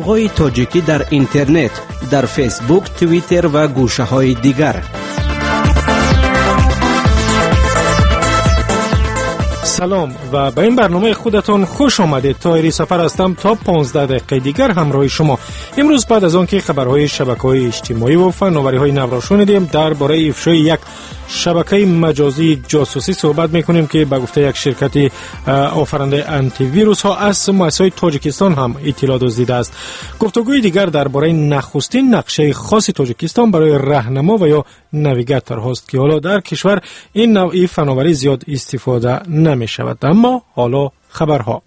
های تاجیکی در اینترنت، در فیسبوک، توییتر و گوشه های دیگر. سلام و به این برنامه خودتون خوش آمدید. طاهری سفر هستم تا 15 دقیقه دیگر همراه شما. امروز بعد از آن که خبرهای شبکه‌های اجتماعی و فناوری‌های نو را شنیدیم، درباره افشای یک شبکه مجازی جاسوسی صحبت می‌کنیم که به گفته یک شرکت آفرینده آنتی ویروس ها از مؤسسه تاجیکستان هم اطلاع دزدیده است. گفتگوی دیگر درباره نخستین نقشه خاص تاجیکستان برای راهنما و یا نویگاتور هاست که حالا در کشور این نوعی فناوری زیاد استفاده نمی‌شود. اما حالا خبرها.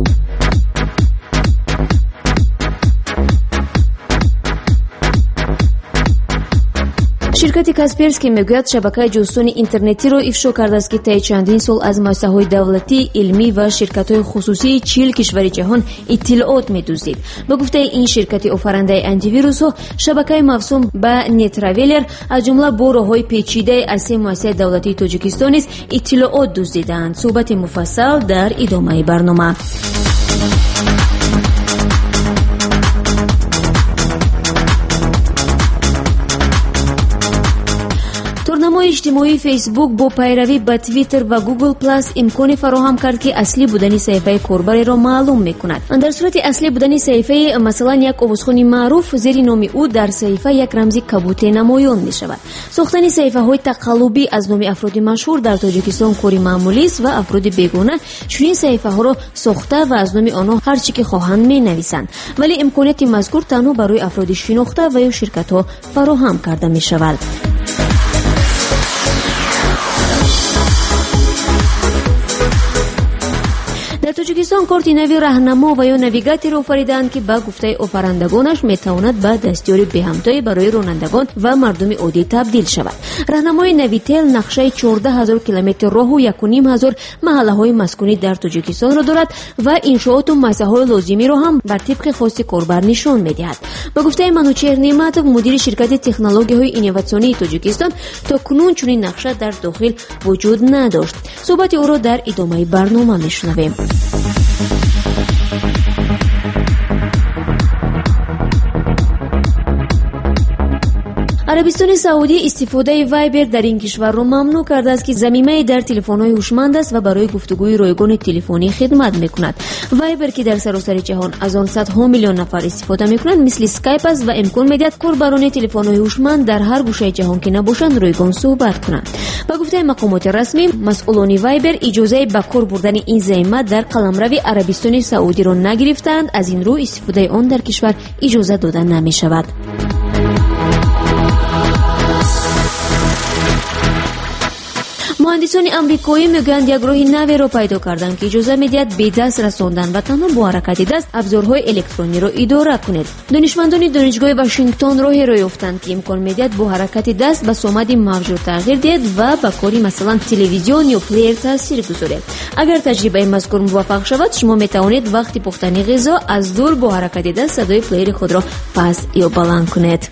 شرکت کاسپرسکی میگوید شبکه جاسوسی اینترنتی را افشا کرده است که طی چندین سال از مؤسسه‌های دولتی، علمی و شرکت‌های خصوصی 40 کشور جهان اطلاعات می‌دزدید. به گفته این شرکت آفرینده آنتی ویروس ها، شبکه موسوم به نتراولر از جمله با راه‌های پیچیده از سه مؤسسه دولتی تاجیکستان است اطلاعات دزدیدند. صحبت مفصل در ادامه برنامه. تورنمای اجتماعی فیسبوک با پیروی به توییتر و گوگل پلاس امکان فراهم کرد که اصلی بودن صفحه کاربر را معلوم میکند. در صورت اصلی بودن صفحه، مثلا یک آوازخوان معروف، زیر نام او در صفحه یک رمز کبوتر نمایان می شود. ساختن صفحه های تقلبی از نام افراد مشهور در تاجیکستان کاری معمولی است و افراد بیگانه چنین صفحه ها را ساخته و از نام آنها هر چی که خواهند می نویسند، ولی امکانیت مذکور تنها برای افراد شناخته و یا شرکت ها فراهم کرده می شود. در تاجیکستان کارت نوی راهنما و یا نویگاتور آفریدند که به گفته آفرندگانش میتواند به دستیاری به‌همتایی برای رانندگان و مردم عادی تبدیل شود. راهنمای نویتل نقشه 14000 کیلومتر راه و 1500 محله‌های مسکونی در تاجیکستان را دارد و انشاءات و مسائل لازمی را هم بر طبق خواست کاربر نشان می‌دهد. به گفته منوچهر نعمتov، مدیر شرکت تکنولوژی‌های اینوواسیونی تاجیکستان، تا کنون چنین نقشه در داخل وجود نداشت. صحبت او را در ادامه برنامه میشنویم. عربستان سعودی استفاده وایبر در این کشور را ممنوع کرده است که ضمیمه در تلفن‌های هوشمند است و برای گفتگوی رایگان تلفنی خدمت می‌کند. وایبر که در سراسر جهان از آن صدها میلیون نفر استفاده می‌کنند مثل اسکایپ است و امکان می‌دهد کاربران تلفن‌های هوشمند در هر گوشه جهان که نباشند رایگان صحبت کنند. با گفته مقامات رسمی، مسئولان وایبر اجازه به کار بردن این ضمیمه در قلمرو عربستان سعودی را نگرفتند. از این رو استفاده آن در کشور اجازه داده نمی‌شود. مهندسان آمریکایی میگویند یک راه نوی را پیدا کردند که اجازه میدهد به دست رساندن و تنها با حرکت دست ابزارهای الکترونی را اداره کنید. دانشمندان دانشگاه واشنگتن راهی را یافتند که امکان میدهد با حرکت دست به صامد موج را تغییر دهید و به کاری مثلا تلویزیون یا پلیر تاثیر گذارید. اگر تجربه مذکور موفق شود، شما میتوانید وقتی پختن غذا از دور با حرکت دست صدای پلیر خود را پست یا بلند کنید.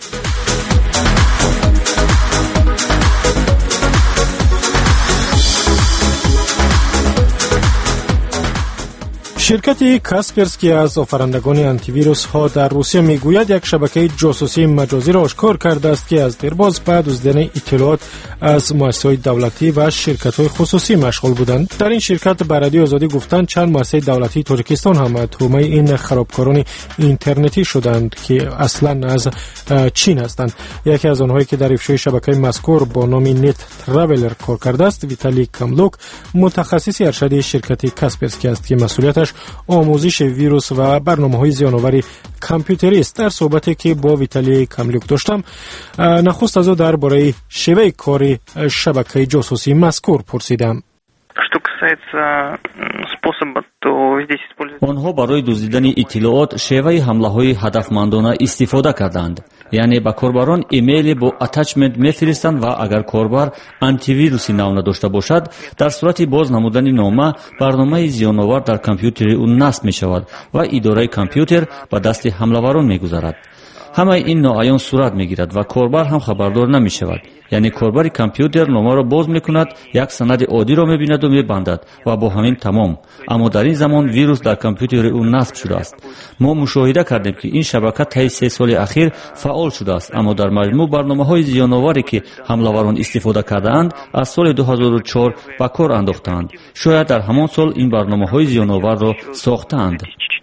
شرکت کاسپرسکی از آفرندگان آنتی ویروس ها در روسیه میگوید یک شبکه جاسوسی مجازی را آشکار کرده است که از دیرباز به دزدیدن اطلاعات از مؤسسه‌های دولتی و شرکت‌های خصوصی مشغول بودند. در این شرکت به رادیو آزادی گفتند چند مؤسسه دولتی تاجیکستان هم تهمه این خرابکاران اینترنتی شدند که اصلا از چین هستند. یکی از آنهایی که در افشای شبکه مذکور با نام نت تراولر کار کرده است، ویتالی کاملوک، متخصص ارشدی شرکت کاسپرسکی است که مسئولیتش آموزش ویروس و برنامه‌های زیان‌آور کامپیوتری است. در صحبتی که با ویتالی کاملوک داشتم، نخست از او درباره شیوه کار شبکه جاسوسی مذکور پرسیدم. آنها برای دزدیدن اطلاعات شیوه حمله‌های هدفمندانه استفاده کردند. یعنی به کاربران ایمیل با اتچمنت می‌فرستند و اگر کاربر آنتی ویروسی نو نداشته باشد، در صورت باز نمودن نامه، برنامه زیان‌آور در کامپیوتر او نصب می‌شود و اداره کامپیوتر به دست حمله‌وران می‌گذارد. همه این ناعیان صورت میگیرد و کاربر هم خبردار نمیشود. یعنی کاربر کامپیوتر نامه را باز میکند، یک سند عادی را میبیند و میبندد و با همین تمام. اما در این زمان ویروس در کامپیوتر او نصب شده است. ما مشاهده کردیم که این شبکه طی 3 سال اخیر فعال شده است، اما در مجموع برنامه‌های زیان‌آوری که حمله‌وران استفاده کردند از سال 2004 به کار انداختند. شاید در همان سال این برنامه‌های زیان‌آور را ساختند.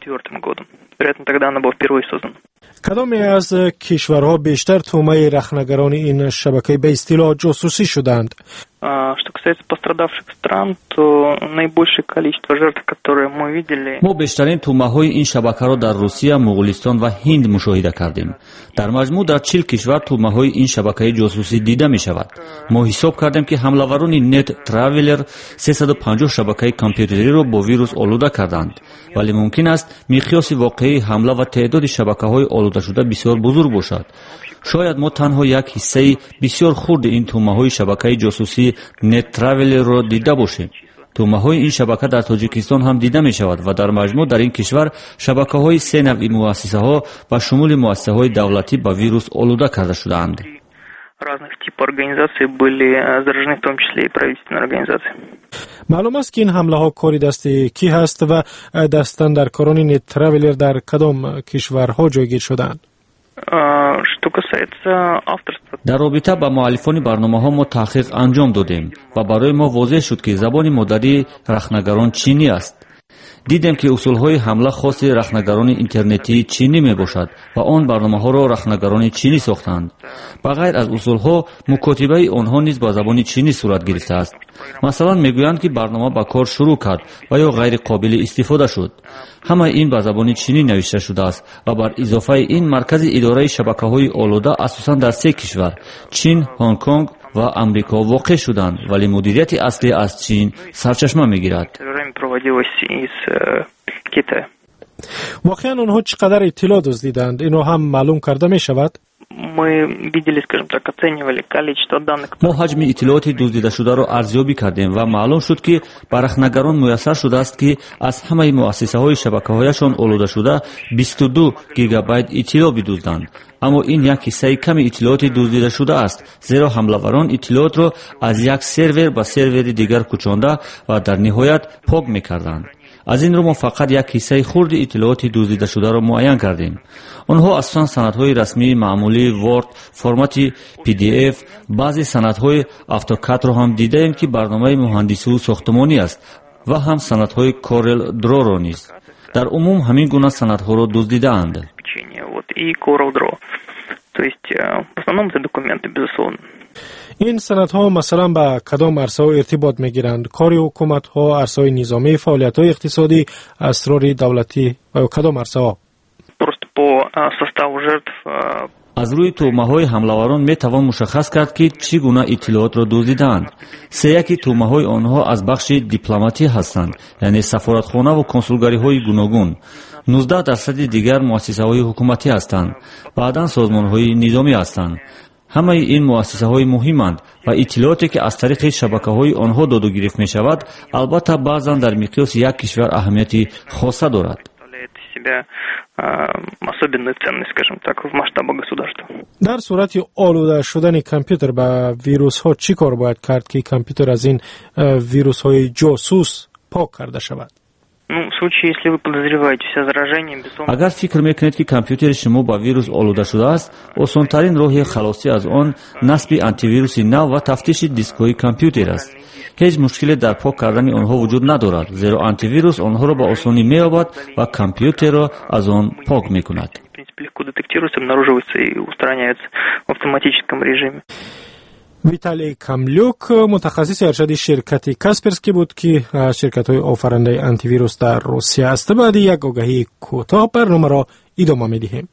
کدام از کشورها بیشتر تومه رخنگران این شبکه به اصطلاح جاسوسی شدند؟ Что касается пострадавших стран, то наибольшее количество жертв, которые мы видели. ما بیشترین تومه‌های این شبکه را در روسیه، مغولستان و هند مشاهده کردیم. در مجموع در 40 کشور تومه‌های این شبکه جاسوسی دیده می شود. ما حساب کردیم که حمله‌وران نت تراولر 350 شبکه کامپیوتری را با ویروس آلوده کردند. ولی ممکن است مقیاس واقعی حمله و تعداد شبکه‌های آلوده شده بسیار بزرگ باشد. شاید ما تنها یک حصه بسیار خرد این تومه‌های شبکه جاسوسی نت تراولر را دیده باشیم. تومه‌های این شبکه در تاجیکستان هم دیده می شود و در مجموع در این کشور شبکه‌های 3 نوع مؤسسه‌ها به شمول مؤسسه‌های دولتی با ویروس آلوده کرده شدند. Разных типов организаций были заражены, в том числе и правительственные организации. معلوم است که این حمله ها کاری دست کی هست و دستاندرکاران نت تراولر در کدام کشورها جایگیر شدند؟ Что касается авторства, در رابطه با مؤلفان برنامه‌ها ما تحقیق انجام دادیم و برای ما واضح شد که زبان مادری رخنگران چینی است. دیدیم که اصولهای حمله خاص رخنگران اینترنتی چینی می باشد و آن برنامه‌ها را رخنگران چینی ساختند. بغیر از اصولها مکاتبه آنها نیز با زبان چینی صورت گرفته است. مثلا میگویند که برنامه با کار شروع کرد و یا غیر قابل استفاده شد. همه این با زبان چینی نوشته شده است و بر اضافه این مرکز اداره شبکه‌های آلوده اساساً در 3 کشور چین، هنگ کنگ و امریکا واقع شدند، ولی مدیریت اصلی از چین سرچشمه میگیرد. واقعا آنها چقدر اطلاع دزدیدند اینو هم معلوم کرده می شود؟ ما حجم اطلاعات دزدیده شده را ارزیابی کردیم و معلوم شد که به رخنگران میسر شده است که از همه مؤسسه‌های شبکه‌هایشان آلوده شده 22 گیگابایت اطلاع بدزدند. اما این یک حصه کم اطلاعات دزدیده شده است، زیرا حمله‌وران اطلاعات را از یک سرور به سرور دیگر کوچانده و در نهایت پاک می‌کردند. از این رو ما فقط یک حصه خرد اطلاعات دزدیده شده را معین کردیم. آنها اصلا سندهای رسمی معمولی ورد، فرمت PDF، بعضی سندهای اتوکاد را هم دیدیم که برنامه مهندسی و ساختمانی است و هم سندهای کورل درو را نیز. در عموم همین گونه سندها را دزدیده اند. این سندها مثلا با کدام عرصه ارتباط میگیرند؟ کاری حکومت ها، عرصه نظامی، فعالیت های اقتصادی، اسرار دولتی و کدام عرصه ها؟ از روی تومه‌های حمله‌وران میتوان مشخص کرد که چگونه اطلاعات را دزدیدند. 3 تومه‌های آنها از بخش دیپلماتی هستند، یعنی سفارتخانه و کنسولگری‌های گوناگون. 19% دیگر مؤسسه‌های حکومتی هستند، بعداً سازمان‌های نظامی هستند. همه این مؤسسه‌های مهمند و اطلاعاتی که از طریق شبکه‌های آنها داد و گرفت می‌شود، البته بعضاً در مقیاس یک کشور اهمیتی خاصه دارد. در صورت آلوده شدن کامپیوتر با ویروس ها چی کار باید کرد که کامپیوتر از این ویروس های جاسوس پاک کرده شود؟ اگر فکر میکنید که کامپیوتر شما با ویروس آلوده شده است، آسان‌ترین راه خلاصی از آن نصب آنتی ویروس نو و تفتیش دیسک‌های کامپیوتر است. هیچ مشکلی در پاک کردن آنها وجود ندارد، زیرا آنتی ویروس آنها را با آسانی می‌یابد و کامپیوتر را از آن پاک می‌کند. ویتالی کاملیوک متخصص ارشد شرکت کاسپرسکی بود که شرکت‌های آفریننده آنتی ویروس در روسیه است. بعد یک آگهی کوتاه برنامه را ادامه می‌دهیم.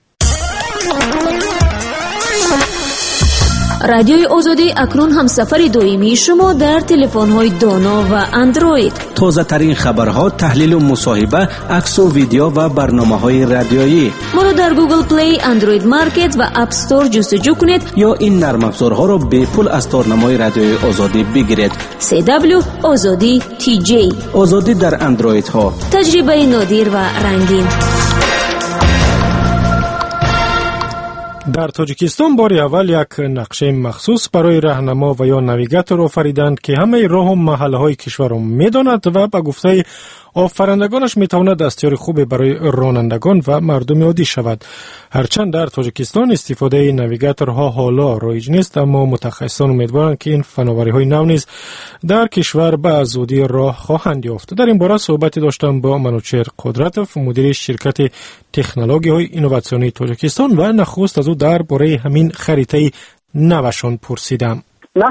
رادیوی آزادی اکنون همسفر دائمی شما در تلفن‌های دانا و اندروید. تازه ترین خبرها، تحلیل و مصاحبه، عکس و ویدیو و برنامه‌های رادیویی. ما را در گوگل پلی، اندروید مارکت و اپ استور جستجو کنید یا این نرم افزارها را به پول از تارنمای رادیوی آزادی بگیرید. CW آزادی TJ. آزادی در اندروید ها. تجربه نادر و رنگین. در تاجیکستان بار اول یک نقشه مخصوص برای راهنما و یا نویگاتور آفریدند که همه راه و محله‌های کشور را می‌داند و به گفته آفرندگانش می‌تواند دستیار خوبی برای رانندگان و مردم عادی شود. هرچند در تاجیکستان استفاده نویگاتورها حالا رایج نیست، اما متخصصان امیدوارند که این فناوری‌های نو نیز در کشور به زودی راه خواهند یافت. در این باره صحبتی داشتم با منوچهر قدرتوف، مدیر شرکت تکنولوژی‌های اینوواسیونی تاجیکستان و نخست از او درباره همین خریطه نوشان پرسیدم.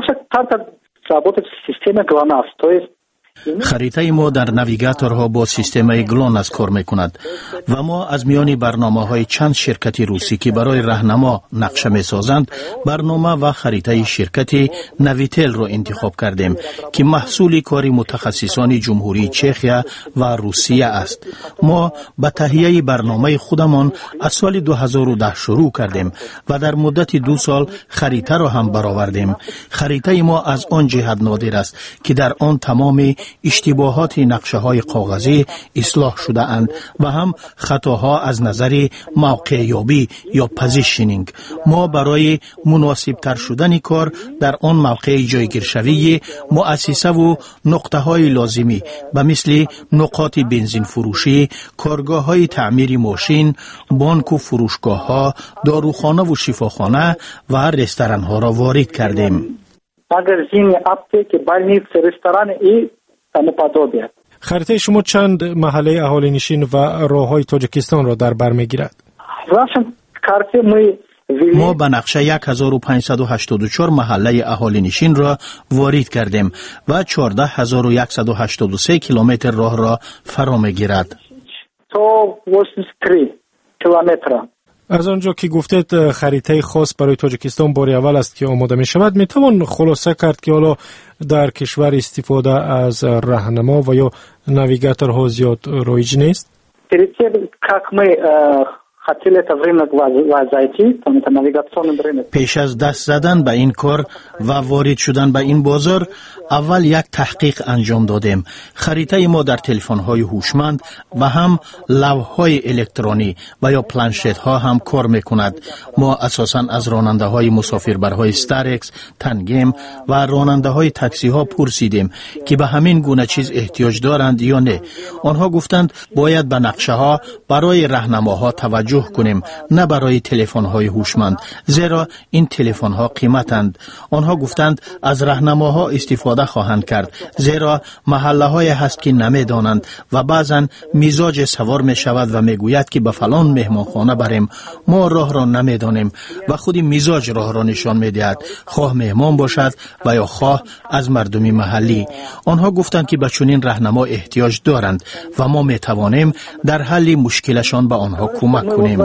خریطه ما در نویگاتورها با سیستم گلوناس کار میکند و ما از میان برنامه‌های چند شرکت روسی که برای راهنما نقشه میسازند برنامه و خریطه شرکت نویتل را انتخاب کردیم که محصول کار متخصصان جمهوری چخیا و روسیه است. ما به تهیه برنامه خودمان از سال 2010 شروع کردیم و در مدت 2 سال خریطه را هم برآوردیم. خریطه ما از آن جهت نادر است که در آن تمام اشتباهات نقشه های کاغذی اصلاح شده اند و هم خطاها از نظر موقع یابی یا پوزیشنینگ. ما برای مناسب تر شدن کار در آن موقع جایگیر شوی مؤسسه و نقطه های لازمی به مثل نقاط بنزین فروشی، کارگاه های تعمیر ماشین، بانک و فروشگاه ها، داروخانه و شفاخانه و رستوران ها را وارد کردیم. магазины, аптеки, больницы, рестораны и тому подобное. خریطه شما چند محله اهالی نشین و راههای تاجیکستان را در بر میگیرد؟ ما به نقشه 1584 محله اهالی نشین را وارد کردیم و 14183 کیلومتر راه را فرا میگیرد. 183 کیلومتر. از آنجا که گفتید خریطه خاص برای تاجیکستان بار اول است که آماده می شود، می توان خلاصه کرد که حالا در کشور استفاده از راهنما و یا نویگاتورها زیاد رایج نیست؟ پیش از دست زدن به این کار و وارد شدن به این بازار اول یک تحقیق انجام دادیم. خریطه ما در تلفن‌های هوشمند و هم لوح‌های الکترونی و یا پلنشت ها هم کار می‌کند. ما اساساً از راننده‌های مسافربرهای استارکس، تنگیم و راننده‌های تاکسی ها پرسیدیم که به همین گونه چیز احتیاج دارند یا نه. آنها گفتند باید به نقشه ها برای راهنماها توجه کنیم، نه برای تلفن‌های هوشمند، زیرا این تلفن‌ها قیمتند. آنها گفتند از راهنماها استفاده خواهند کرد، زیرا محله‌های هست که نمی‌دانند و بعضاً مزاج سوار می‌شود و می‌گوید که به فلان مهمانخانه بریم. ما راه را نمی‌دانیم و خود مزاج راه را نشان می‌دهد، خواه مهمان باشد و یا خواه از مردم محلی. آنها گفتند که به چنین راهنما احتیاج دارند و ما می‌توانیم در حل مشکلشان به آنها کمک کنیم.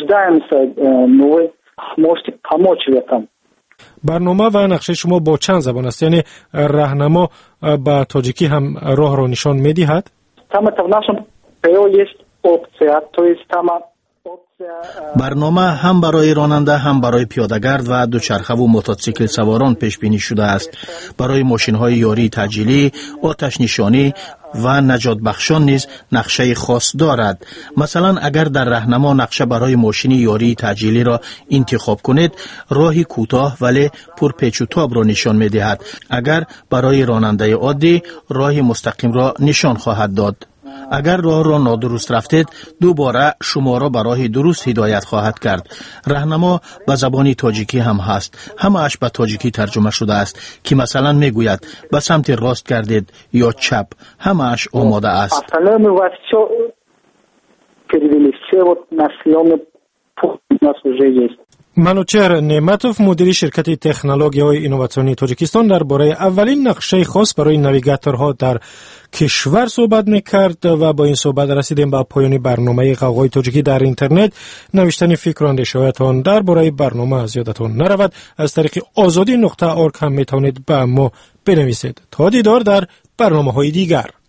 برنامه و نقشه شما با چند زبان است؟ یعنی راهنما با تاجیکی هم راه را نشان می‌دهد؟ برنامه هم برای راننده هم برای پیاده‌گرد و دوچرخه و موتورسیکل سواران پیش بینی شده است. برای ماشین‌های یاری تجهیلی، آتش نشانی و نجات بخشان نیز نقشه خاص دارد. مثلا اگر در راهنما نقشه برای ماشین یاری تجهیلی را انتخاب کنید، راهی کوتاه ولی پرپیچ و تاب را نشان می‌دهد. اگر برای راننده عادی راه مستقیم را نشان خواهد داد. اگر راه را نادرست رفتید، دوباره شما را به راه درست هدایت خواهد کرد. راهنما به زبان تاجیکی هم هست. همه اش به تاجیکی ترجمه شده است که مثلا میگوید به سمت راست گردید یا چپ. همه اش آماده است. منوچهر نعمتوف، مدیر شرکت تکنولوژی‌های اینوواسیونی تاجیکستان، درباره اولین نقشه خاص برای نویگاتورها در کشور صحبت می‌کرد و با این صحبت رسیدیم به پایان برنامه قوقای تاجیکی در اینترنت. نوشتن فکر و اندیشه‌هایتان درباره برنامه از یادتان نرود. از طریق azadi.org هم می‌توانید به ما بنویسید. تا دیدار در برنامه‌های دیگر.